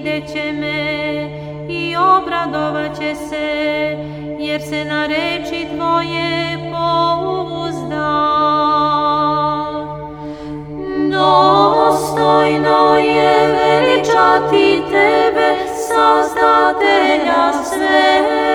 videće me i obradovaće se, jer se na reči Tvoje pouzda. Dostojno je veličati Tebe, Sazdatelja sveta.